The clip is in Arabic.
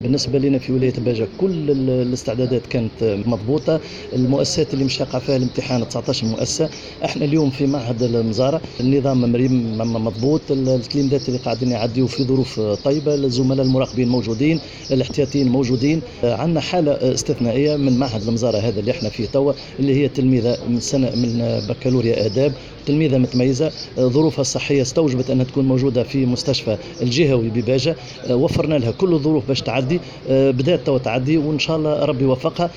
بالنسبة لنا في ولاية باجة كل الاستعدادات كانت مضبوطة. المؤسسات اللي مش يقع فيها الامتحان 19 مؤسسة. احنا اليوم في معهد المزارع النظام مريم مضبوط، التلاميذات اللي قاعدين يعديوا في ظروف طيبة، الزملاء المراقبين موجودين، الاحتياطيين موجودين. عندنا حالة استثنائية من معهد المزارع هذا اللي احنا فيه توا، اللي هي تلميذة من بكالوريا آداب، تلميذة متميزة، ظروفها الصحية استوجبت أنها تكون موجودة في مستشفى الجهوي بباجة. وفرنا لها كل الظروف باش تعدي، بدأت تو تعدي وإن شاء الله ربي يوفقها.